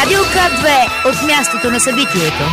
Радио К2 от мястото на събитието.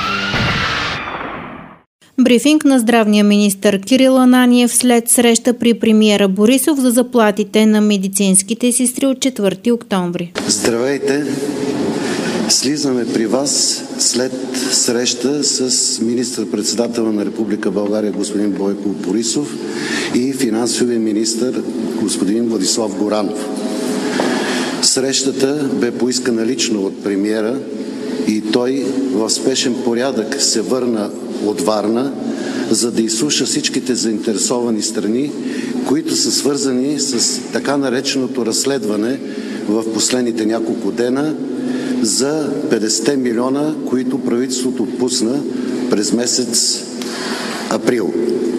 Брифинг на здравния министър Кирил Ананиев след среща при премиера Борисов за заплатите на медицинските сестри от 4 октомври. Здравейте! Слизаме при вас след среща с министър-председателя на Република България господин Бойко Борисов и финансовия министър господин Владислав Горанов. Срещата бе поискана лично от премиера и той в спешен порядък се върна от Варна, за да изслуша всичките заинтересовани страни, които са свързани с така нареченото разследване в последните няколко дена за 50 милиона, които правителството отпусна през месец април.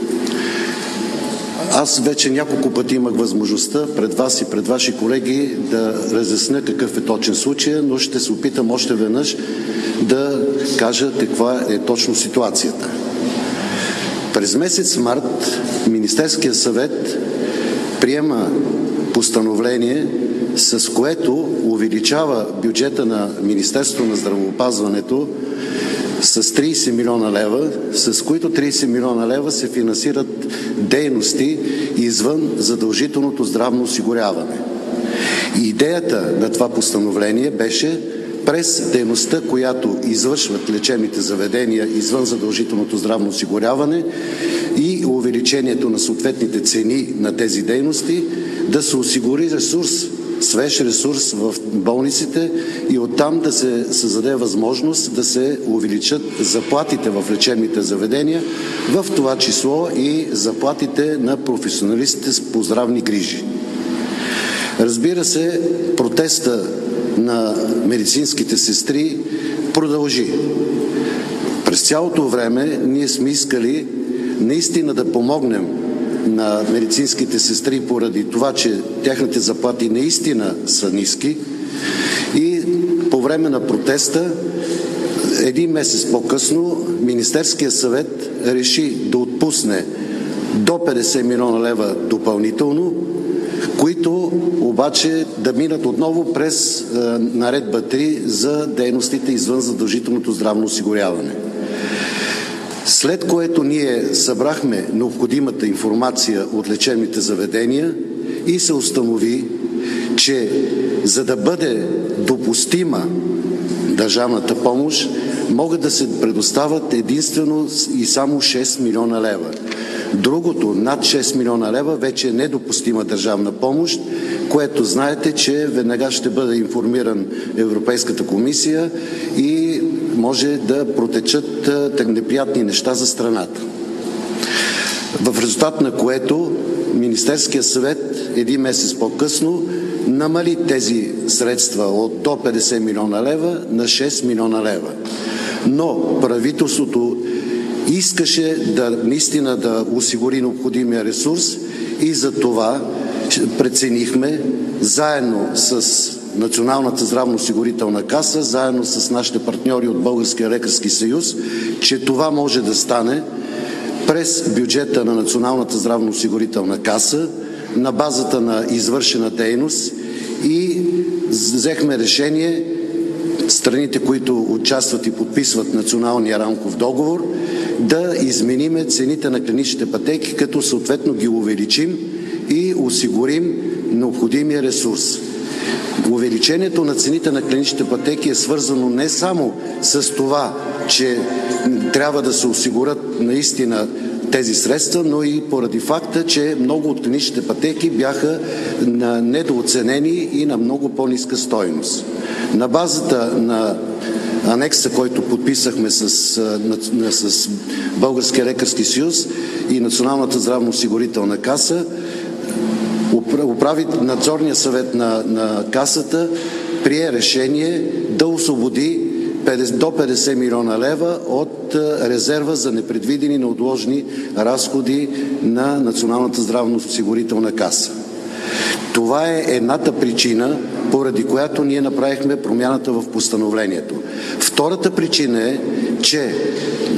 Аз вече няколко пъти имах възможността пред вас и пред ваши колеги да разясня какъв е точен случай, но ще се опитам още веднъж да кажа каква е точно ситуацията. През месец март Министерският съвет приема постановление, с което увеличава бюджета на Министерството на здравеопазването с 30 милиона лева, с които 30 милиона лева се финансират дейности извън задължителното здравно осигуряване. Идеята на това постановление беше през дейността, която извършват лечебните заведения извън задължителното здравно осигуряване и увеличението на съответните цени на тези дейности, да се осигури ресурс, свеж ресурс в болниците и оттам да се създаде възможност да се увеличат заплатите в лечебните заведения, в това число и заплатите на професионалистите по здравни грижи. Разбира се, протеста на медицинските сестри продължи. През цялото време ние сме искали наистина да помогнем на медицинските сестри поради това, че тяхните заплати наистина са ниски и по време на протеста един месец по-късно Министерският съвет реши да отпусне до 50 милиона лева допълнително, които обаче да минат отново през наредба 3 за дейностите извън задължителното здравно осигуряване. След което ние събрахме необходимата информация от лечебните заведения и се установи, че за да бъде допустима държавната помощ, могат да се предоставят единствено и само 6 милиона лева. Другото, над 6 милиона лева, вече е недопустима държавна помощ, което знаете, че веднага ще бъде информиран Европейската комисия и може да протечат неприятни неща за страната. В резултат на което Министерският съвет един месец по-късно намали тези средства от до 50 милиона лева на 6 милиона лева. Но правителството искаше наистина да осигури необходимия ресурс и за това преценихме заедно с Националната здравноосигурителна каса, заедно с нашите партньори от Българския лекарски съюз, че това може да стане през бюджета на Националната здравноосигурителна каса на базата на извършена дейност и взехме решение страните, които участват и подписват националния рамков договор, да измениме цените на клиничните пътеки, като съответно ги увеличим и осигурим необходимия ресурс. Увеличението на цените на клиничните пътеки е свързано не само с това, че трябва да се осигурят наистина тези средства, но и поради факта, че много от клиничните пътеки бяха недооценени и на много по-ниска стойност. На базата на анекса, който подписахме с Българския лекарски съюз и Националната здравноосигурителна каса, надзорният съвет на касата прие решение да освободи до 50 милиона лева от резерва за непредвидени неотложни разходи на Националната здравноосигурителна каса. Това е едната причина, поради която ние направихме промяната в постановлението. Втората причина е, че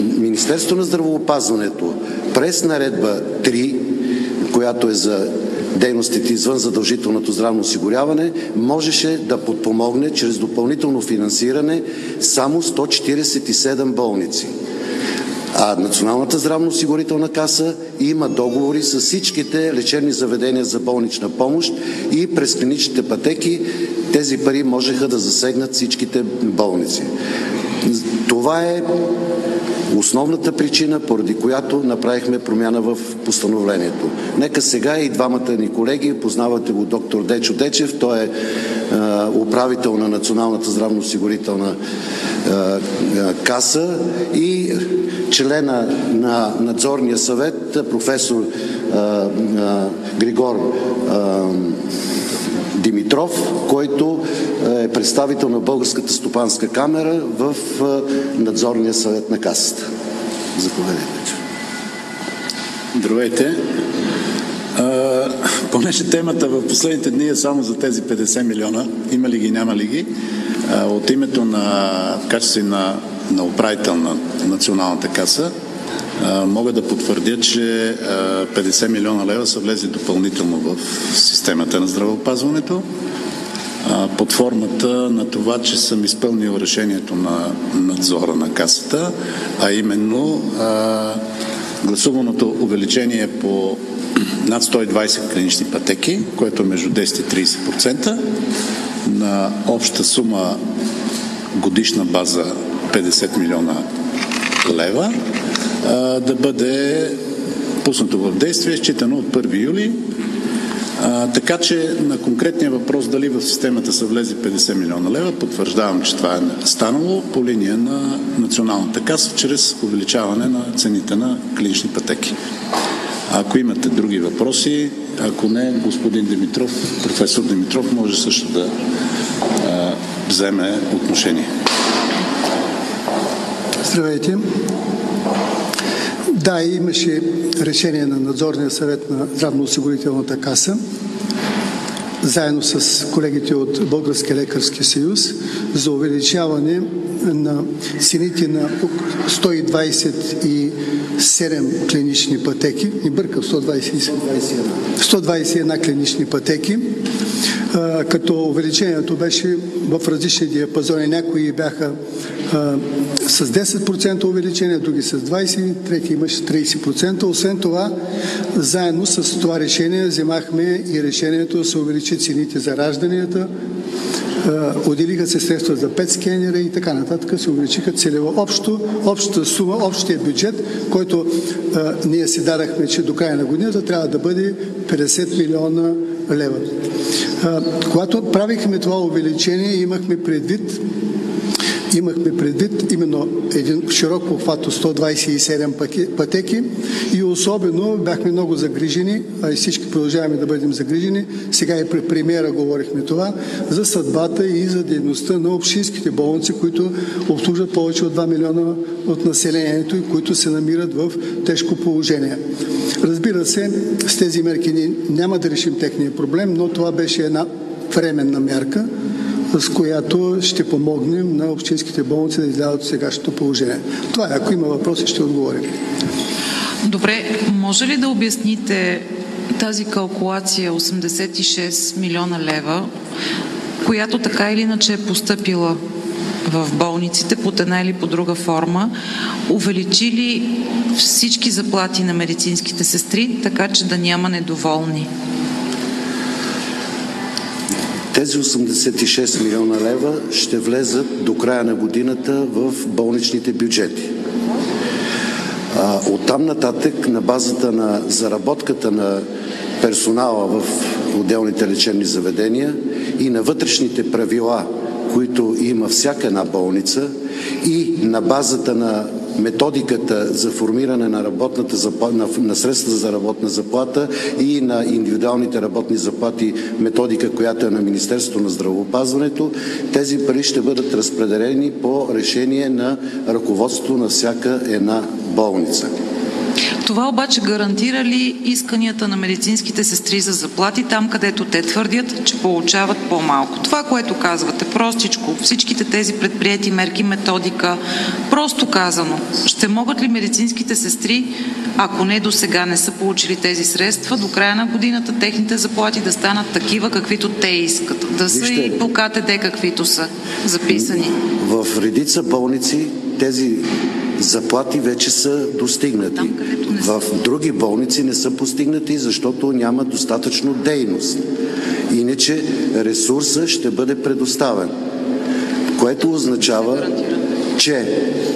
Министерството на здравеопазването през наредба 3, която е за дейностите извън задължителното здравно осигуряване, можеше да подпомогне чрез допълнително финансиране само 147 болници. А Националната здравноосигурителна каса има договори с всичките лечебни заведения за болнична помощ и през клиничните пътеки тези пари можеха да засегнат всичките болници. Това е основната причина, поради която направихме промяна в постановлението. Нека сега и двамата ни колеги, познавате го доктор Дечо Дечев, той е управител на Националната здравноосигурителна каса и члена на надзорния съвет, професор Григор Димитров, който е представител на Българската стопанска камера в надзорния съвет на касата. Заповядайте. Здравейте. Понеже темата в последните дни е само за тези 50 милиона, има ли ги, няма ли ги, от името на качеството на управител на Националната каса, мога да потвърдя, че 50 милиона лева са влезли допълнително в системата на здравеопазването под формата на това, че съм изпълнил решението на надзора на касата, а именно гласуваното увеличение по над 120 клинични пътеки, което е между 10 и 30%, на обща сума годишна база 50 милиона лева, да бъде пуснато в действие, считано от 1 юли. Така че на конкретния въпрос дали в системата са влезли 50 милиона лева, потвърждавам, че това е станало по линия на Националната каса, чрез увеличаване на цените на клинични пътеки. Ако имате други въпроси, ако не, господин Димитров, професор Димитров, може също да вземе отношение. Здравейте. Да, имаше решение на надзорния съвет на Здравноосигурителната каса, заедно с колегите от Българския лекарски съюз, за увеличаване на цените на 127 клинични пътеки, не бъркам, 121 клинични пътеки, като увеличението беше в различни диапазони. Някои бяха с 10% увеличение, други с 20%, трети имаше 30%. Освен това, заедно с това решение вземахме и решението да се увеличи цените за ражданията, отделиха се средства за ПЕТ скенера и така нататък, се увеличиха целево общата сума, общия бюджет, който ние си дадахме, че до края на годината трябва да бъде 50 милиона лева. Когато правихме това увеличение, имахме предвид именно един широк обхват от 127 пътеки и особено бяхме много загрижени, а и всички продължаваме да бъдем загрижени, сега и при премиера говорихме това, за съдбата и за дейността на общинските болници, които обслужват повече от 2 милиона от населението и които се намират в тежко положение. Разбира се, с тези мерки ние няма да решим техния проблем, но това беше една временна мярка, с която ще помогнем на общинските болници да излязат от сегашното положение. Това е, ако има въпроси, ще отговорим. Добре, може ли да обясните тази калкулация 86 милиона лева, която така или иначе е постъпила в болниците под една или по друга форма, увеличи ли всички заплати на медицинските сестри, така че да няма недоволни? Тези 86 милиона лева ще влезат до края на годината в болничните бюджети. Оттам нататък, на базата на заработката на персонала в отделните лечебни заведения и на вътрешните правила, които има всяка една болница, и на базата на методиката за формиране на на средства за работна заплата и на индивидуалните работни заплати, методика, която е на Министерството на здравеопазването, тези пари ще бъдат разпределени по решение на ръководството на всяка една болница. Това обаче гарантира ли исканията на медицинските сестри за заплати там, където те твърдят, че получават по-малко? Това, което казвате, простичко, всичките тези предприети мерки, методика, просто казано, ще могат ли медицинските сестри, ако не до сега не са получили тези средства, до края на годината техните заплати да станат такива, каквито те искат? Да са и по КТД, каквито са записани? В редица болници тези заплати вече са достигнати. В други болници не са постигнати, защото няма достатъчно дейност. Иначе ресурсът ще бъде предоставен, което означава, че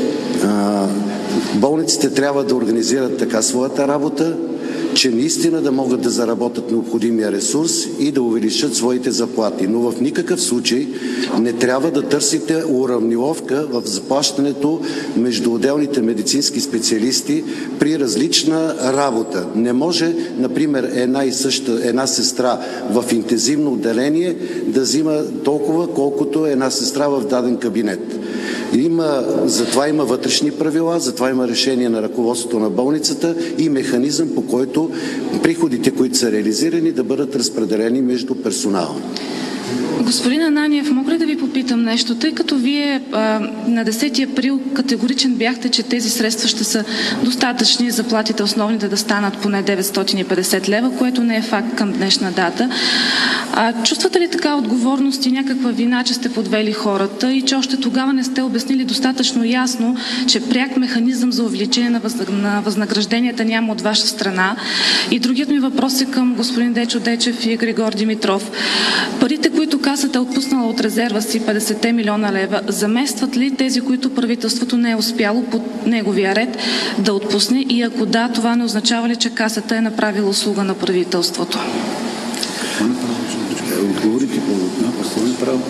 болниците трябва да организират така своята работа, че наистина да могат да заработят необходимия ресурс и да увеличат своите заплати. Но в никакъв случай не трябва да търсите уравниловка в заплащането между отделните медицински специалисти при различна работа. Не може, например, една сестра в интензивно отделение да взима толкова, колкото една сестра в даден кабинет. Затова има вътрешни правила, затова има решение на ръководството на болницата и механизъм, по който приходите, които са реализирани, да бъдат разпределени между персонала. Господин Ананиев, мога ли да ви попитам нещо? Тъй като вие на 10 април категоричен бяхте, че тези средства ще са достатъчни, заплатите основните да станат поне 950 лева, което не е факт към днешна дата. Чувствате ли така отговорност и някаква вина, че сте подвели хората и че още тогава не сте обяснили достатъчно ясно, че пряк механизъм за увеличение на възнагражденията няма от ваша страна? И другият ми въпрос е към господин Дечо Дечев и Григор Димитров. Парите, които Касата е отпуснала от резерва си 50 милиона лева, заместват ли тези, които правителството не е успяло под неговия ред да отпусне? И ако да, това не означава ли, че Касата е направила услуга на правителството? Отговорите по право.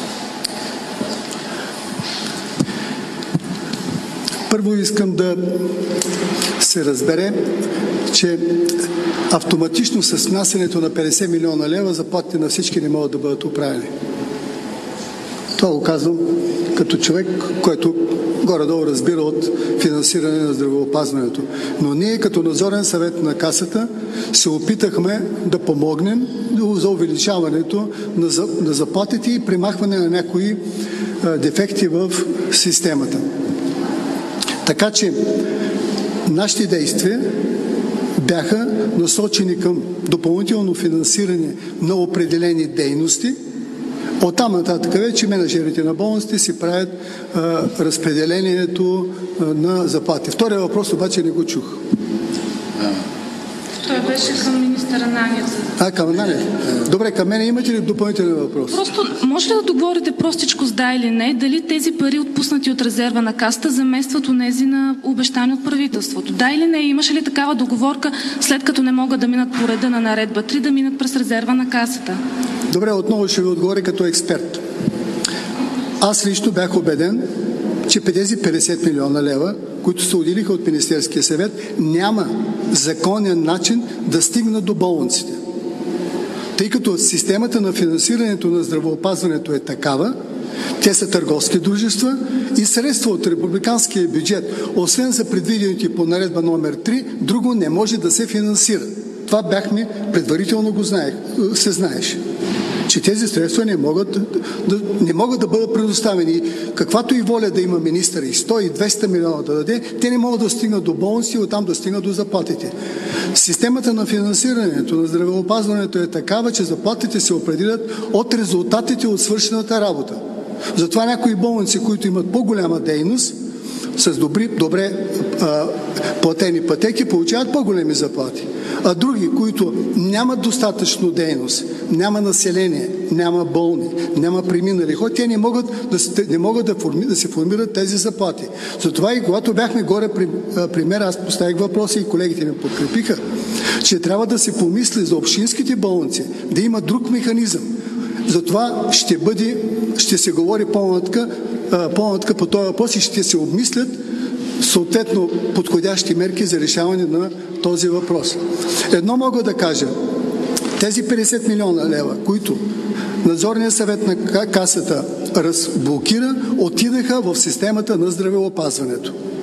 Първо искам да се разбере, че автоматично с внасянето на 50 милиона лева заплатите на всички не могат да бъдат оправени. Това го казвам като човек, който горе-долу разбира от финансиране на здравеопазването. Но ние като надзорен съвет на Касата се опитахме да помогнем за увеличаването на заплатите и премахване на някои дефекти в системата. Така че нашите действия бяха насочени към допълнително финансиране на определени дейности. Оттам нататък вече менеджерите на болниците си правят разпределението на заплати. Втория въпрос обаче не го чух. Той беше към министър Ананиев. Към Ананиев. Добре, към мен имате ли допълнителен въпрос? Просто може ли да договорите простичко с да или не, дали тези пари, отпуснати от резерва на Касата, заместват онези на обещани от правителството? Да или не? Имаше ли такава договорка, след като не могат да минат по реда на наредба 3, да минат през резерва на Касата? Добре, отново ще ви отговоря като експерт. Аз лично бях убеден, че тези 50 милиона лева, които се отделиха от Министерския съвет, няма законен начин да стигнат до болниците. Тъй като системата на финансирането на здравеопазването е такава, те са търговски дружества и средства от републиканския бюджет, освен за предвидените по наредба номер 3, друго не може да се финансира. Това бяхме, предварително се знаеше, че тези средства не могат да бъдат предоставени. Каквато и воля да има министър и 100 и 200 милиона да даде, те не могат да стигнат до болници и оттам да стигнат до заплатите. Системата на финансирането на здравеопазването е такава, че заплатите се определят от резултатите от свършената работа. Затова някои болници, които имат по-голяма дейност, с добре платени пътеки, получават по-големи заплати. А други, които нямат достатъчно дейност, няма население, няма болни, няма преминали хора, те не могат да се формират тези заплати. Затова и когато бяхме горе при мен, аз поставих въпроси и колегите ми подкрепиха, че трябва да се помисли за общинските болници, да има друг механизъм. Затова ще се говори по-нататък по този въпрос и ще се обмислят съответно подходящи мерки за решаване на този въпрос. Едно мога да кажа. Тези 50 милиона лева, които надзорният съвет на Касата разблокира, отидаха в системата на здравеопазването.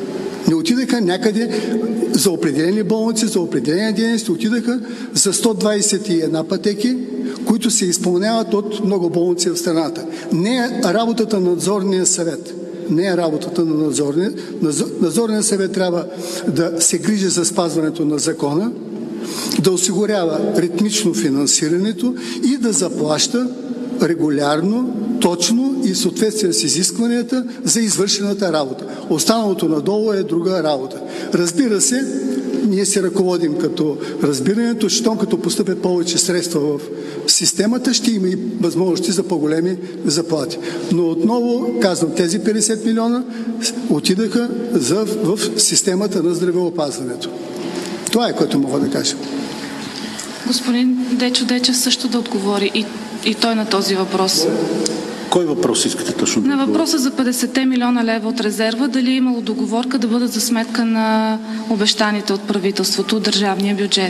Не отидаха някъде за определени болници, за определени дейности, отидаха за 121 пътеки, които се изпълняват от много болници в страната. Не е работата на надзорния съвет. Не е работата на надзорния. Надзорният съвет трябва да се грижи за спазването на закона, да осигурява ритмично финансирането и да заплаща регулярно, точно и в съответствие с изискванията за извършената работа. Останалото надолу е друга работа. Разбира се, ние се ръководим като разбирането, щом като постъпят повече средства в системата, ще има и възможности за по-големи заплати. Но отново казвам, тези 50 милиона отидаха в системата на здравеопазването. Това е, което мога да кажа. Господин Дечо Дечев също да отговори и той на този въпрос. Кой въпрос искате точно? На въпроса за 50 милиона лева от резерва, дали е имало договорка да бъдат за сметка на обещаните от правителството, от държавния бюджет?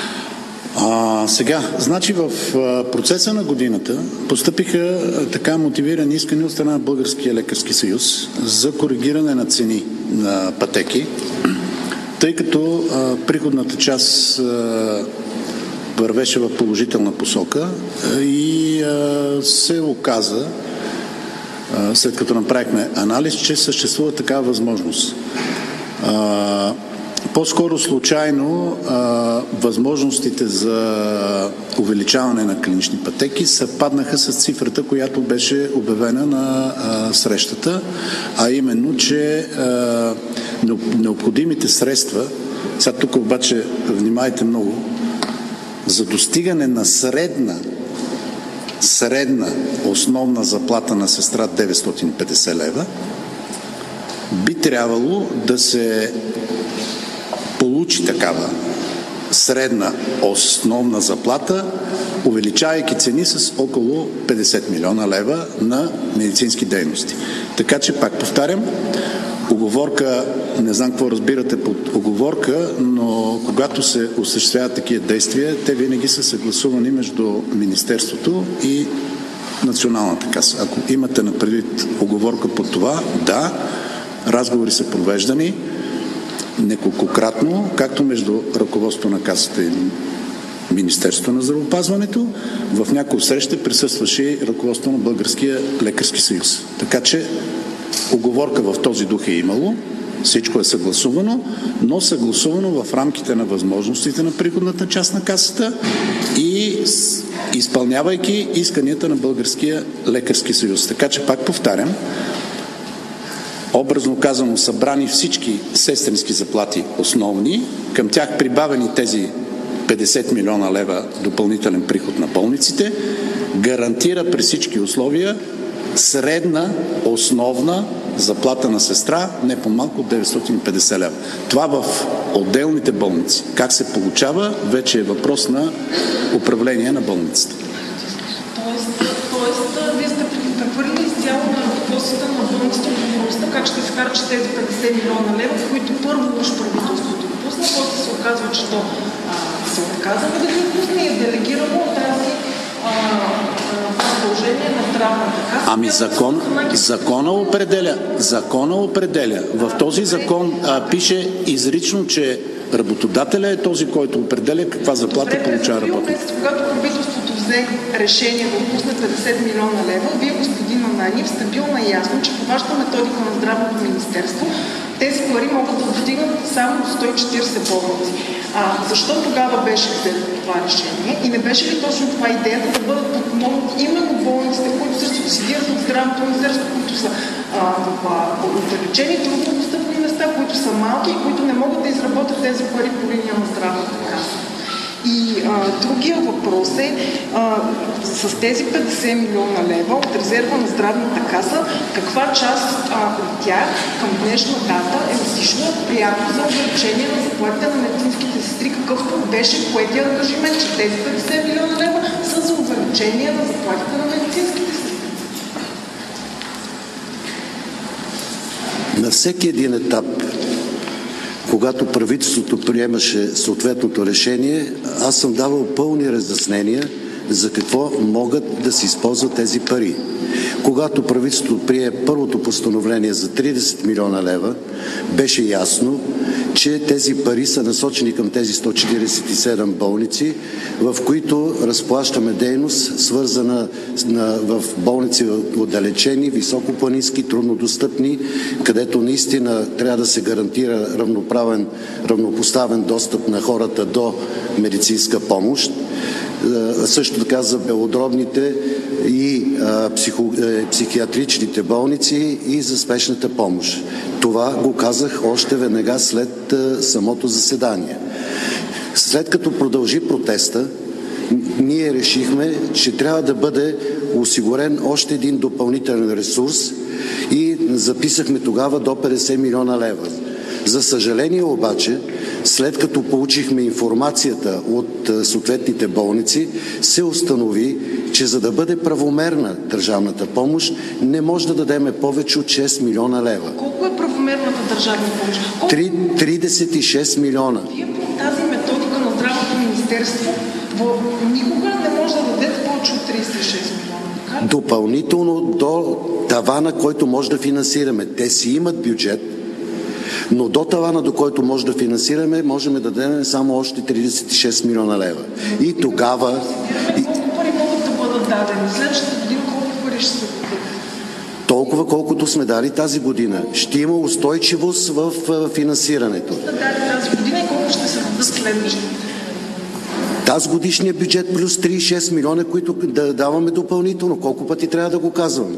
Сега, значи в процеса на годината постъпиха така мотивирани искания от страна на Българския лекарски съюз за коригиране на цени на пътеки, тъй като приходната част вървеше в положителна посока и се оказа, след като направихме анализ, че съществува такава възможност. По-скоро случайно възможностите за увеличаване на клинични пътеки съвпаднаха с цифрата, която беше обявена на срещата, а именно, че необходимите средства, сега тук обаче внимайте много, за достигане на средна основна заплата на сестра 950 лева, би трябвало да се получи такава средна основна заплата, увеличавайки цени с около 50 милиона лева на медицински дейности. Така че, пак повтарям, уговорка, не знам какво разбирате под уговорка, но когато се осъществяват такива действия, те винаги са съгласувани между Министерството и Националната каса. Ако имате на предвид уговорка под това, да, разговори са провеждани неколкократно, както между ръководството на касата и Министерството на здравеопазването. В някои срещи присъстваше и ръководството на Българския лекарски съюз. Така че уговорка в този дух е имало, всичко е съгласувано, но съгласувано в рамките на възможностите на приходната част на касата и изпълнявайки исканията на Българския лекарски съюз. Така че, пак повтарям, образно казано, събрани всички сестрински заплати основни, към тях прибавени тези 50 милиона лева допълнителен приход на болниците, гарантира при всички условия средна основна заплата на сестра не по-малко от 950 лева. Това в отделните болници. Как се получава, вече е въпрос на управление на болницата. Тоест вие сте прехвърлили изцяло на ръководството на болницата отговорността как ще се харчат тези 50 милиона лева, които първо уж правителството допусна, после се оказва, че то се отказва да ги допусне и е делегирано тази задължение на здравната каса. Ами закона определя. В този закон пише изрично, че работодателя е този, който определя каква заплата получава работник. Когато правителството взе решение да отпусне 50 милиона лева, вие, господин Ананиев, сте бил наясно, че по вашата методика на Здравното министерство тези пари могат да достигнат само до 140 болници. Защо тогава беше взето това решение и не беше ли точно това идеята да бъдат подпомогнати именно болниците, които също субсидират от Здравното министерство, които са в отдалечени труднодостъпни места, които са малки и които не могат да изработят тези пари по линия на Здравната каса? И другия въпрос е с тези 50 милиона лева от резерва на Здравната каса, каква част от тях към днешна дата е отишла пряко за увеличение на заплатите на медицинските сестри, какъвто беше поетия ангажимент, че тези 50 милиона лева са за увеличение на заплатите на медицинските сестри? На всеки един етап, когато правителството приемаше съответното решение, аз съм давал пълни разяснения за какво могат да се използват тези пари. Когато правителството прие първото постановление за 30 милиона лева, беше ясно, че тези пари са насочени към тези 147 болници, в които разплащаме дейност, свързана в болници отдалечени, високопланински, труднодостъпни, където наистина трябва да се гарантира равнопоставен достъп на хората до медицинска помощ. Също така за белодробните и психиатричните болници и за спешната помощ. Това го казах още веднага след самото заседание. След като продължи протеста, ние решихме, че трябва да бъде осигурен още един допълнителен ресурс и записахме тогава до 50 милиона лева. За съжаление обаче, след като получихме информацията от съответните болници, се установи, че за да бъде правомерна държавната помощ, не може да дадем повече от 6 милиона лева. Колко е правомерната държавна помощ? 36 милиона. Вие по тази методика на Здравното министерство никога не може да дадете повече от 36 милиона. Допълнително до тавана, който може да финансираме. Те си имат бюджет, но до тавана, до който може да финансираме, можем да дадем само още 36 милиона лева. И тогава... Колко пари могат да бъдат дадени? Следващата година колко пари ще се дадат? Толкова, колкото сме дали тази година. Ще има устойчивост в финансирането. Да дали тази година и колко ще се дадат следващата? Тази годишния бюджет плюс 36 милиона, които да даваме допълнително. Колко пъти трябва да го казваме?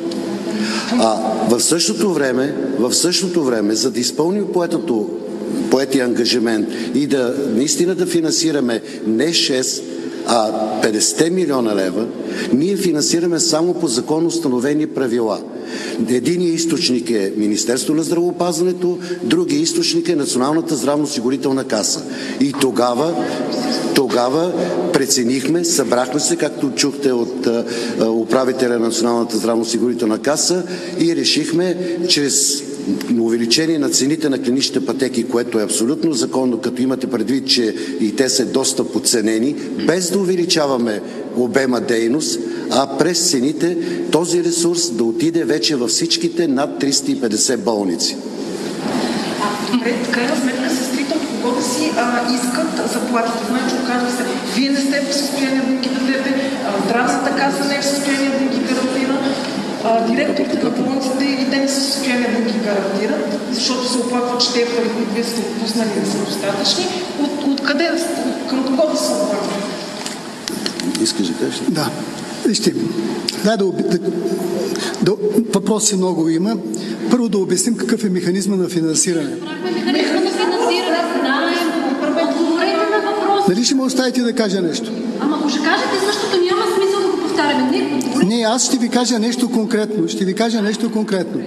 В същото време, за да изпълним поетия ангажимент и наистина да финансираме не 6, а 50 милиона лева, ние финансираме само по законно установени правила. Единият източник е Министерство на здравеопазването, другият източник е Националната здравноосигурителна каса. И тогава преценихме, събрахме се, както чухте от управителя на Националната здравноосигурителна каса, и решихме чрез увеличение на цените на клиничните пътеки, което е абсолютно законно, като имате предвид, че и те са доста подценени, без да увеличаваме обема дейност, а през цените този ресурс да отиде вече във всичките над 350 болници. В крайна сметка сестрите от кого да си искат заплатите? Значи, оказва се, вие не сте в състояние да ги дадете, здравната каса не е в състояние да ги гарантира, директорите на болниците и те не са в състояние да ги гарантират, защото се оплакват, че те пари, които вие сте отпуснали, не са достатъчни. Откъде, към кого да се оплакват? Искаш да кажеш? Да. Вижте, въпроси много има. Първо да обясним какъв е механизма на финансиране. Механизма на финансиране, знаем. Отговорете на въпроса. Нали ще ме оставите да кажа нещо? Ама ако ще кажете същото, няма смисъл да го повтаряме. Не, аз ще ви кажа нещо конкретно.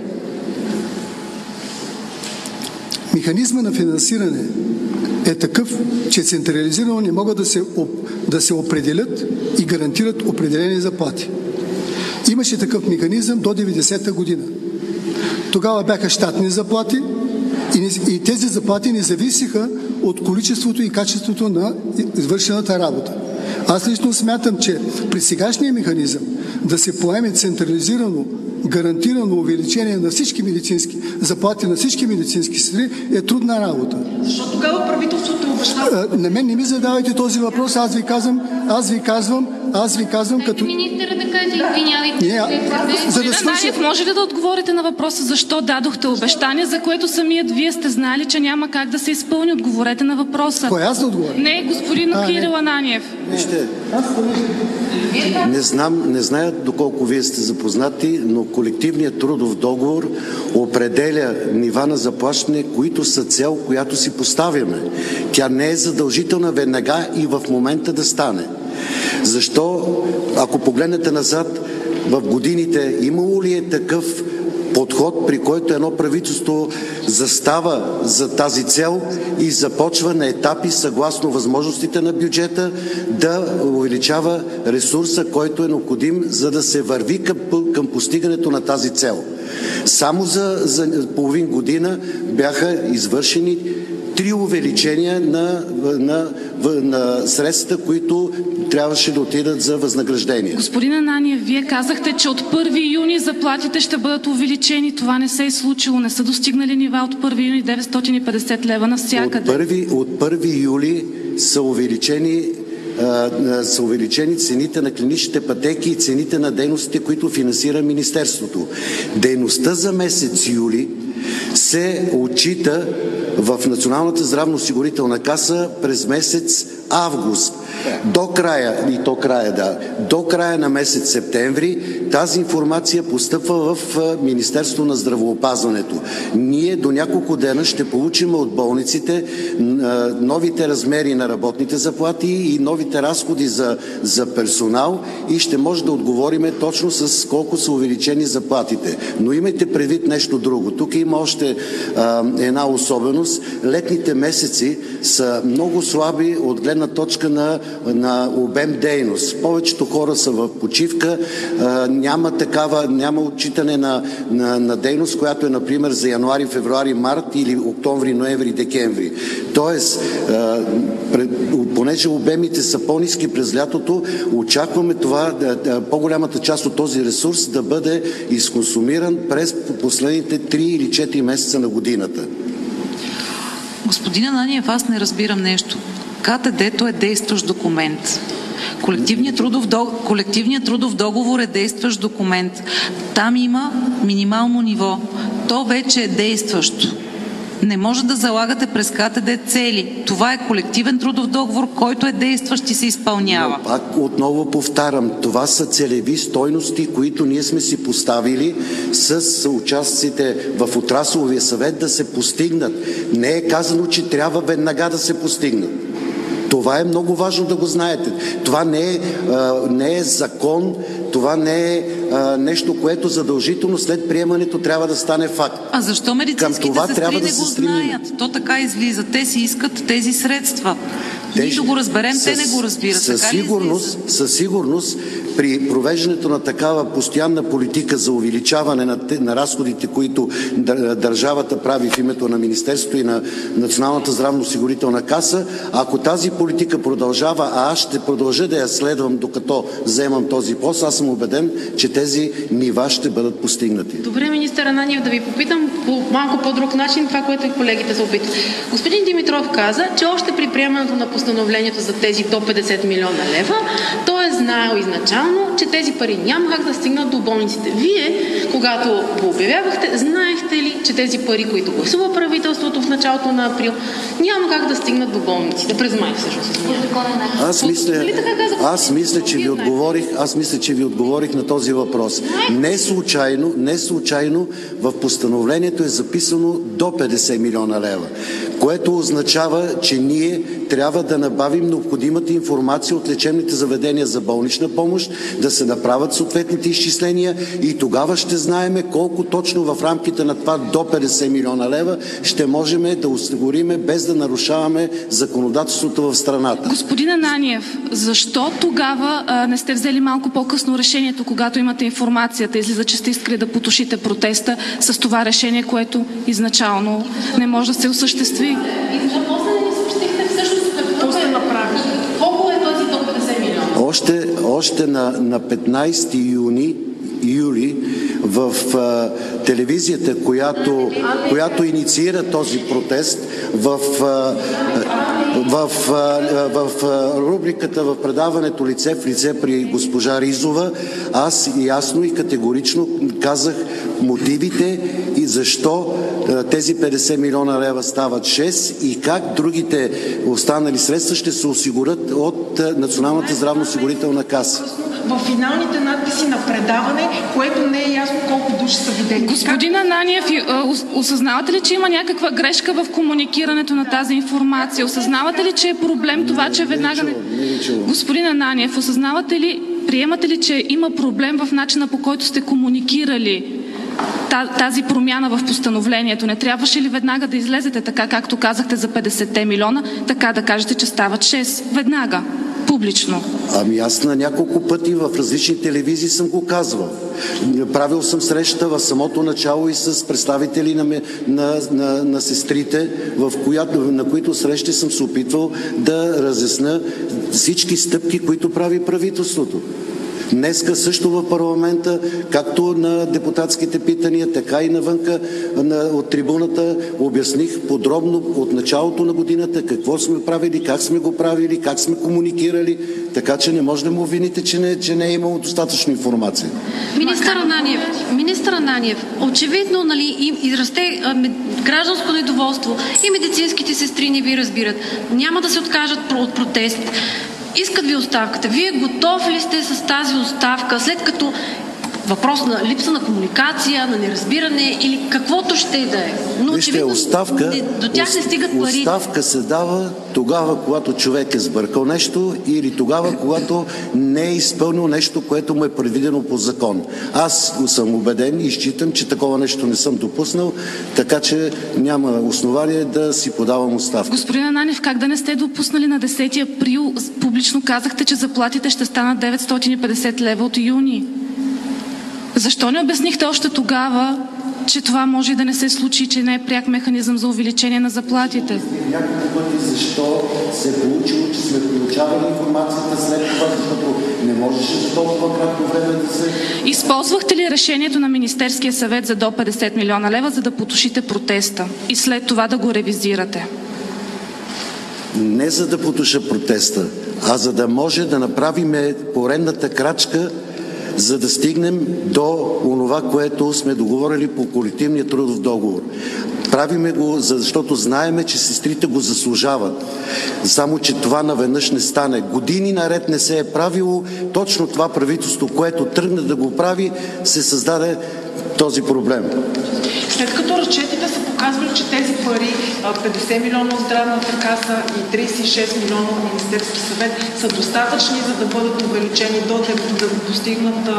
Механизма на финансиране е такъв, че централизирано не могат да се определят и гарантират определени заплати. Имаше такъв механизъм до 90-та година. Тогава бяха щатни заплати и тези заплати не зависиха от количеството и качеството на извършената работа. Аз лично смятам, че при сегашния механизъм да се поеме централизирано, гарантирано увеличение на всички медицински заплати на всички медицински сестри е трудна работа. Защо тогава правителството обещава? На мен не ми задавайте този въпрос, аз ви казвам като... Министъра да каже, извинявайте. Господин Ананиев, може ли да отговорите на въпроса защо дадохте обещание, за което самият вие сте знали, че няма как да се изпълни? Отговорете на въпроса. Кой, аз да отговоря? Не, господин Кирил Ананиев. Вижте, не зная доколко вие сте запознати, но колективният трудов договор определя нива на заплащане, които са цел, която си поставяме. Тя не е задължителна веднага и в момента да стане. Защо, ако погледнете назад, в годините имало ли е такъв подход, при който едно правителство застава за тази цел и започва на етапи, съгласно възможностите на бюджета, да увеличава ресурса, който е необходим, за да се върви към постигането на тази цел? Само за половин година бяха извършени 3 увеличения на средствата, които трябваше да отидат за възнаграждение. Господин Ананиев, Вие казахте, че от 1 юни заплатите ще бъдат увеличени. Това не се е случило. Не са достигнали нива от 1 юни 950 лева навсякъде. От 1 юли са увеличени цените на клиничните пътеки и цените на дейностите, които финансира Министерството. Дейността за месец юли се отчита в Националната здравноосигурителна каса през месец август. До края на месец септември тази информация постъпва в Министерство на здравеопазването. Ние до няколко дена ще получим от болниците новите размери на работните заплати и новите разходи за персонал и ще може да отговорим точно с колко са увеличени заплатите. Но имайте предвид нещо друго. Тук има още една особеност. Летните месеци са много слаби от гледна точка на обем дейност. Повечето хора са в почивка, няма отчитане на дейност, която е, например, за януари, февруари, март или октомври, ноември, декември. Тоест, понеже обемите са по-ниски през лятото, очакваме по-голямата част от този ресурс да бъде изконсумиран през последните 3 или 4 месеца на годината. Господин Ананиев, аз не разбирам нещо. КТД-то е действащ документ. Колективният трудов договор е действащ документ. Там има минимално ниво. То вече е действащо. Не може да залагате през КТД цели. Това е колективен трудов договор, който е действащ и се изпълнява. Но пак отново повтарям, това са целеви стойности, които ние сме си поставили с участниците в отрасловия съвет да се постигнат. Не е казано, че трябва веднага да се постигнат. Това е много важно да го знаете. Това не е закон, това не е нещо, което задължително след приемането трябва да стане факт. А защо медицинските сестри не го знаят? То така излиза. Те си искат тези средства. Ние да го разберем, те не го разбират. Със сигурност при провеждането на такава постоянна политика за увеличаване на разходите, които държавата прави в името на Министерството и на Националната здравноосигурителна каса, ако тази политика продължава, а аз ще продължа да я следвам докато вземам този пост, аз съм убеден, че тези нива ще бъдат постигнати. Добре, министър Ананиев, да ви попитам по малко по-друг начин това, което и колегите се опитват. Господин Димитров каза, че още при приемането на постановлението за тези до 50 милиона лева, той е знаел изначално, че тези пари няма как да стигнат до болниците. Вие, когато го обявявахте, знаехте ли, че тези пари, които гласува правителството в началото на април, няма как да стигнат до болниците? През май всъщност. Аз мисля, че ви отговорих на този въпрос. Не случайно в постановлението е записано до 50 милиона лева, което означава, че ние трябва да набавим необходимата информация от лечебните заведения за болнична помощ, да се направят съответните изчисления и тогава ще знаем колко точно в рамките на това до 50 милиона лева ще можем да осигуриме без да нарушаваме законодателството в страната. Господин Ананиев, защо тогава не сте взели малко по-късно решението, когато имате информацията? Излиза, че сте искали да потушите протеста с това решение, което изначално не може да се осъществи. И въпросът не ни съобщихте всъщност какво сте направили. Колко е този до 50 милиона? Още на 15 юли в телевизията, която инициира този протест, в рубриката, в предаването Лице в лице при госпожа Ризова, аз ясно и категорично казах мотивите и защо тези 50 милиона лева стават 6 и как другите останали средства ще се осигурят от Националната здравноосигурителна каса. В финалните надписи на предаване, което не е ясно колко души са видели. Господин Ананиев, осъзнавате ли, че има някаква грешка в комуникирането на тази информация? Осъзнавате ли, че е проблем това, че веднага... Господин Ананиев, осъзнавате ли, приемате ли, че има проблем в начина, по който сте комуникирали тази промяна в постановлението? Не трябваше ли веднага да излезете така, както казахте за 50 милиона, така да кажете, че стават 6? Веднага. публично? Ами аз на няколко пъти в различни телевизии съм го казвал. Правил съм среща в самото начало и с представители на сестрите, на които срещи съм се опитвал да разясня всички стъпки, които прави правителството. Днеска също в парламента, както на депутатските питания, така и навънка от трибуната, обясних подробно от началото на годината какво сме правили, как сме го правили, как сме комуникирали, така че не може да му обвините, че не е имало достатъчно информация. Министър Ананиев, очевидно и расте гражданско недоволство и медицинските сестри не ви разбират. Няма да се откажат от протест. Искат ви оставката. Вие готов ли сте с тази оставка, след като въпрос на липса на комуникация, на неразбиране или каквото ще да е? Но очевидно до тях не стигат пари. Оставка се дава тогава, когато човек е сбъркал нещо или тогава, когато не е изпълнил нещо, което му е предвидено по закон. Аз съм убеден и считам, че такова нещо не съм допуснал, така че няма основание да си подавам оставка. Господин Ананиев, как да не сте допуснали на 10 април? Публично казахте, че заплатите ще станат 950 лева от юни. Защо не обяснихте още тогава, че това може и да не се случи, че не е пряк механизъм за увеличение на заплатите? Няколко пъти защо се е получило, че сме получавали информацията след това, защото не можеше за толкова кратко време да се... Използвахте ли решението на Министерския съвет за до 50 милиона лева, за да потушите протеста и след това да го ревизирате? Не за да потуша протеста, а за да може да направим поредната крачка, за да стигнем до онова, което сме договорили по колективния трудов договор. Правиме го, защото знаеме, че сестрите го заслужават. Само че това наведнъж не стане. Години наред не се е правило. Точно това правителство, което тръгна да го прави, се създаде този проблем. След като разчетите са показвали, че тези пари, 50 милиона от здравната каса и 36 милиона от Министерски съвет, са достатъчни, за да бъдат увеличени да достигнат 950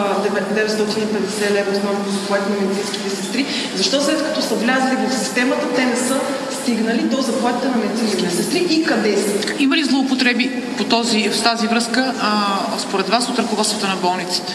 лева основното заплати на медицинските сестри, защо след като са влязли в системата, те не са стигнали до заплатите на медицинските сестри и къде са? Има ли злоупотреби в тази връзка според вас от ръководството на болниците?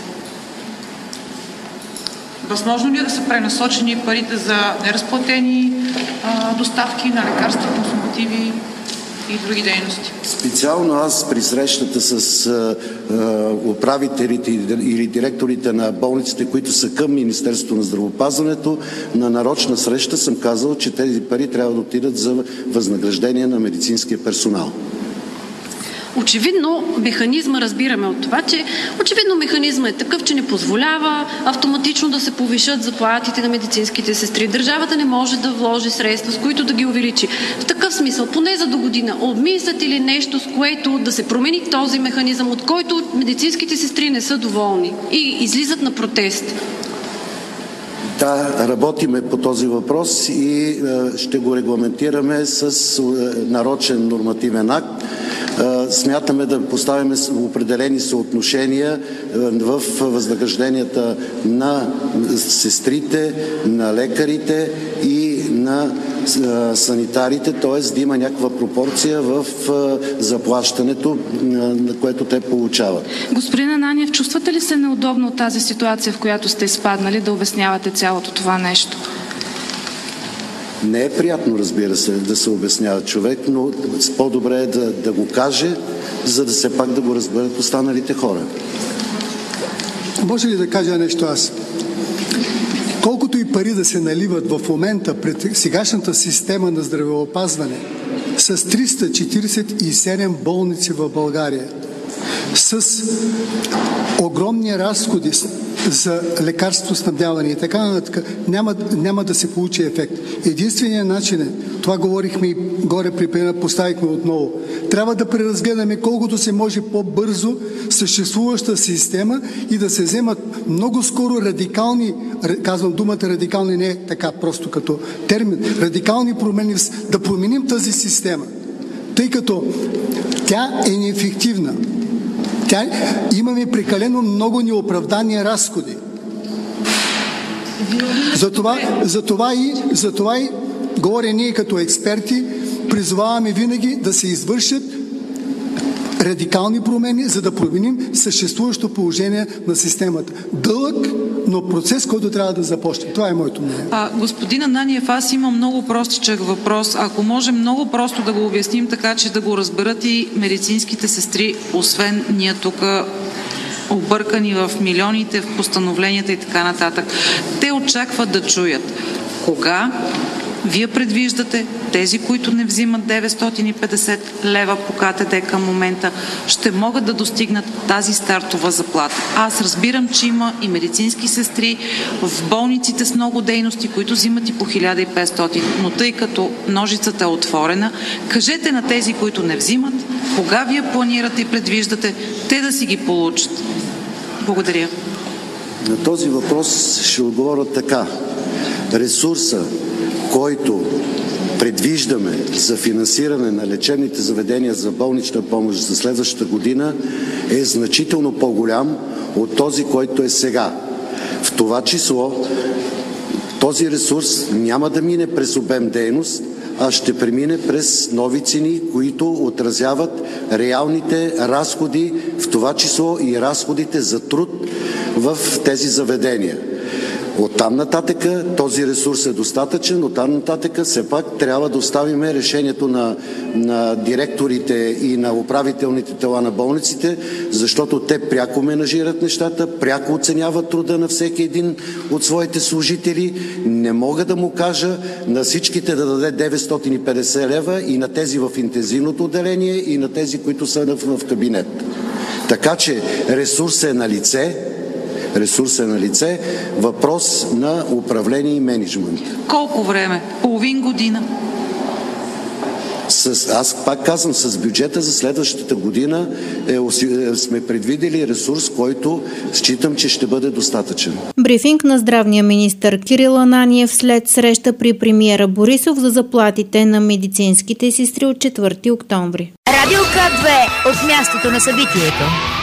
Възможно ли е да са пренасочени парите за неразплатени доставки на лекарства, консумативи и други дейности? Специално аз при срещата с управителите или директорите на болниците, които са към Министерството на здравеопазването, на нарочна среща съм казал, че тези пари трябва да отидат за възнаграждение на медицинския персонал. Очевидно механизма, разбираме от това, че очевидно механизма е такъв, че не позволява автоматично да се повишат заплатите на медицинските сестри. Държавата не може да вложи средства, с които да ги увеличи. В такъв смисъл, поне за до година, обмисляте ли нещо, с което да се промени този механизъм, от който медицинските сестри не са доволни и излизат на протест? Да, работиме по този въпрос и ще го регламентираме с нарочен нормативен акт. Смятаме да поставим определени съотношения в възнагражденията на сестрите, на лекарите и на санитарите, т.е. да има някаква пропорция в заплащането, на което те получават. Господин Ананиев, чувствате ли се неудобно от тази ситуация, в която сте изпаднали, да обяснявате цялото това нещо? Не е приятно, разбира се, да се обяснява човек, но по-добре е да го каже, за да се пак да го разберат останалите хора. Може ли да кажа нещо аз? Колкото и пари да се наливат в момента пред сегашната система на здравеопазване с 347 болници в България, с огромни разходи за лекарствоснабдяване и така нататък, няма да се получи ефект. Единственият начин е, това говорихме и горе при пример, поставихме отново, трябва да преразгледаме колкото се може по-бързо съществуваща система и да се вземат много скоро радикални, казвам думата радикални не е така просто като термин, радикални промени, да променим тази система, тъй като тя е неефективна. Имаме прекалено много неоправдани разходи. Затова и говоря ние като експерти, призоваваме винаги да се извършат радикални промени, за да променим съществуващото положение на системата. Дълъг, но процес, който трябва да започне. Това е моето мнение. Господин Ананиев, аз имам много простичък въпрос. Ако може много просто да го обясним така, че да го разберат и медицинските сестри, освен ние тук объркани в милионите, в постановленията и така нататък. Те очакват да чуят кога вие предвиждате тези, които не взимат 950 лева по КТД към момента, ще могат да достигнат тази стартова заплата. Аз разбирам, че има и медицински сестри в болниците с много дейности, които взимат и по 1500, но тъй като ножицата е отворена, кажете на тези, които не взимат, кога вие планирате и предвиждате те да си ги получат. Благодаря. На този въпрос ще отговоря така. Ресурса, който предвиждаме за финансиране на лечебните заведения за болнична помощ за следващата година, е значително по-голям от този, който е сега. В това число този ресурс няма да мине през обем дейност, а ще премине през нови цени, които отразяват реалните разходи, в това число и разходите за труд в тези заведения. Оттам нататък този ресурс е достатъчен, оттам нататък все пак трябва да оставим решението на директорите и на управителните тела на болниците, защото те пряко менажират нещата, пряко оценяват труда на всеки един от своите служители. Не мога да му кажа на всичките да даде 950 лева и на тези в интензивното отделение, и на тези, които са в кабинет. Така че ресурсът е на лице. Ресурс е на лице, въпрос на управление и мениджмънт. Колко време? Половин година? Аз пак казвам, с бюджета за следващата година сме предвидели ресурс, който считам, че ще бъде достатъчен. Брифинг на здравния министър Кирил Ананиев след среща при премиера Борисов за заплатите на медицинските сестри от 4 октомври. Радио К2 от мястото на събитието.